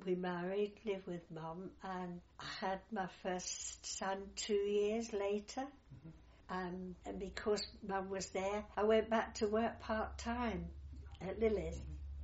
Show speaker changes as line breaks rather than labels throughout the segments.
we married, lived with Mum, and I had my first son 2 years later. And because Mum was there, I went back to work part-time at Lilith.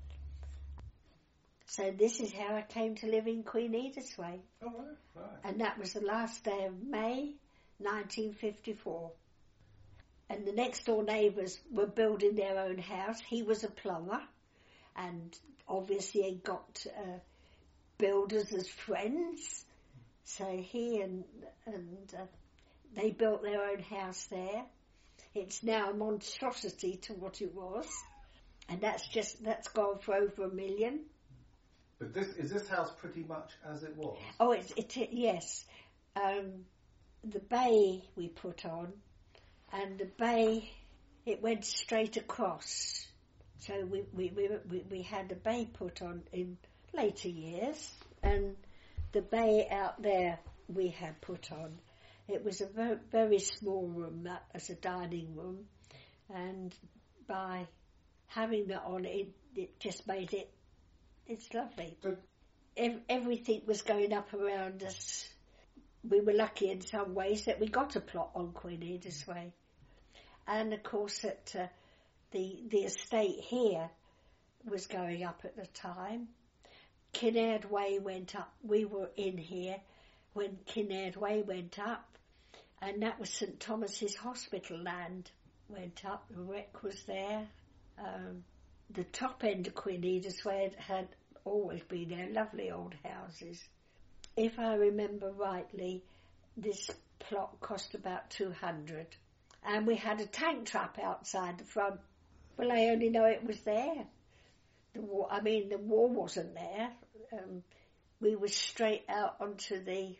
So this is how I came to live in Queen Edithsway.
Oh, right.
And that was the last day of May 1954. And the next door neighbours were building their own house. He was a plumber, and obviously he got builders as friends. So he and they built their own house there. It's now a monstrosity to what it was, and that's gone for over $1 million.
But is this house pretty much as it was?
Oh, yes. The bay we put on, and the bay, it went straight across. So we had the bay put on in later years, and the bay out there we had put on. It was a very, very small room, that as a dining room, and by having that on, it just made it, it's lovely.
But
everything was going up around us. We were lucky in some ways that we got a plot on Queen Edithsway. And of course that the estate here was going up at the time. Kinnaird Way went up. We were in here when Kinnaird Way went up, and that was St Thomas's Hospital land went up. The wreck was there. The top end of Queen Edithsway had always been there, lovely old houses. If I remember rightly, this plot cost about 200, and we had a tank trap outside the front. Well, I only know it was there. The wall wasn't there. We were straight out onto the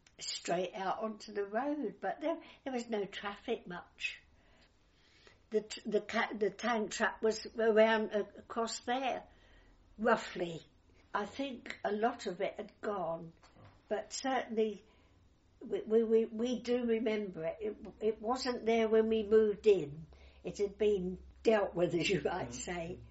road, but there was no traffic much. The tank trap was around across there, roughly. I think a lot of it had gone, but certainly we do remember it. It wasn't there when we moved in. It had been dealt with, as you might say.